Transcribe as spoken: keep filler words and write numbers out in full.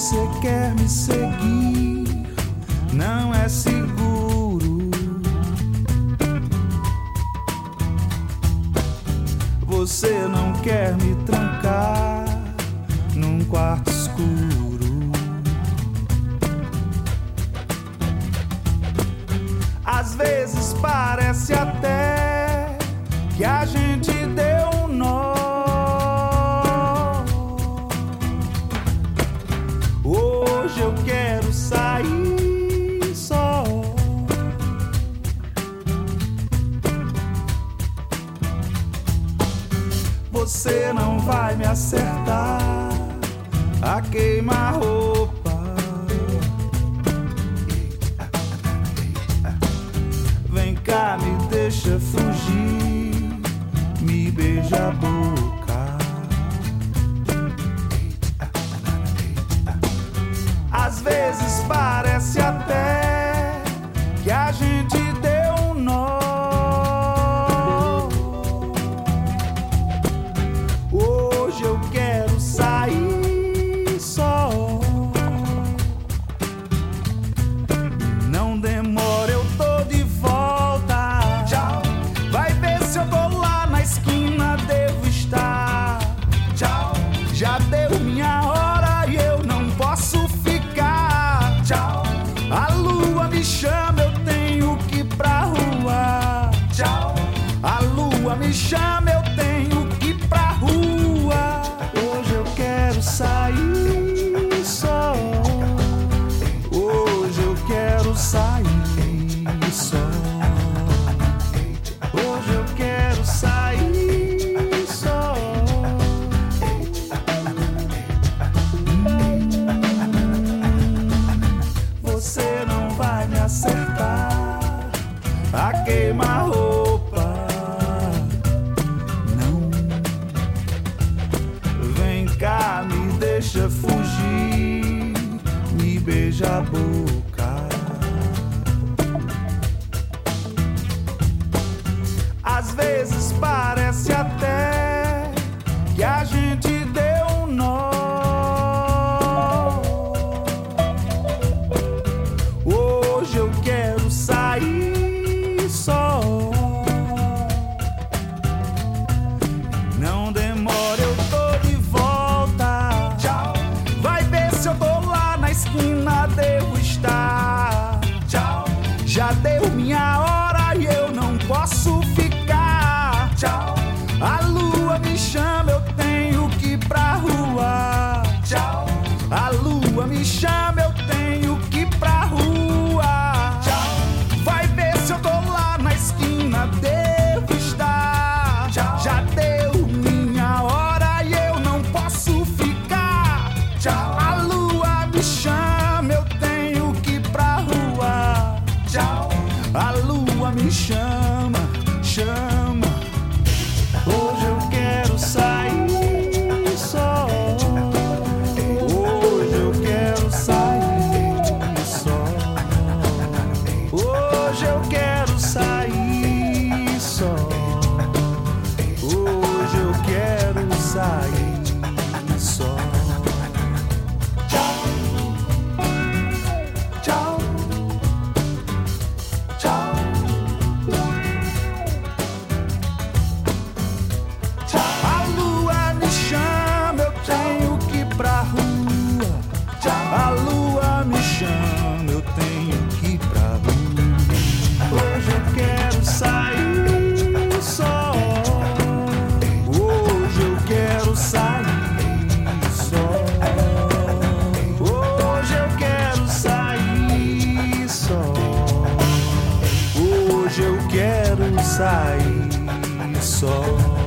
você quer me seguir, não é seguro. Você não quer me trancar num quarto escuro. Às vezes parece até que a gente deu um nó. Hoje eu quero sair só. Você não vai me acertar a queima-roupa. Vem cá, me deixa fugir, me beija a boca. Às vezes parece até que a gente deu um nó. Hoje eu quero sair só. Não demora, eu tô de volta. Tchau. Vai ver se eu tô lá na esquina, devo estar. Tchau. Já deu minha hora e eu não posso ficar. Tchau. A lua me chama, eu tenho que ir pra rua. Tchau. A lua me chama, eu tenho que ir pra rua. Hoje eu quero sair só. Hoje eu quero sair só. Hoje eu quero sair só. Você não vai me acertar a queima-roupa. Não. Vem cá, me deixa fugir, me beija a boca. Às vezes parece até que a gente deu um nó. Hoje eu quero sair só. Não demora, eu tô de volta. Tchau. Vai ver se eu tô lá na esquina, devo estar. Tchau. Já deu minha hora e eu não posso ficar. Tchau. A lua me chama, eu tenho que ir pra rua. Tchau. A lua me chama, eu tenho que ir pra rua. Tchau. Vai ver se eu tô lá na esquina, devo estar. Tchau. Já deu minha hora e eu não posso ficar. Tchau. A lua me chama, eu tenho que ir pra rua. Tchau. A lua me chama, chama. Hoje eu quero sair só. Hoje eu quero sair só. Hoje eu quero sair só. Hoje eu quero sair só. Tchau. Tchau. Tchau. A lua me chama, eu tenho que ir pra rua. A lua me chama, eu tenho que ir pra rua. Hoje eu quero sair só. Hoje eu quero sair só. Hoje eu quero sair só. Hoje eu quero sair só.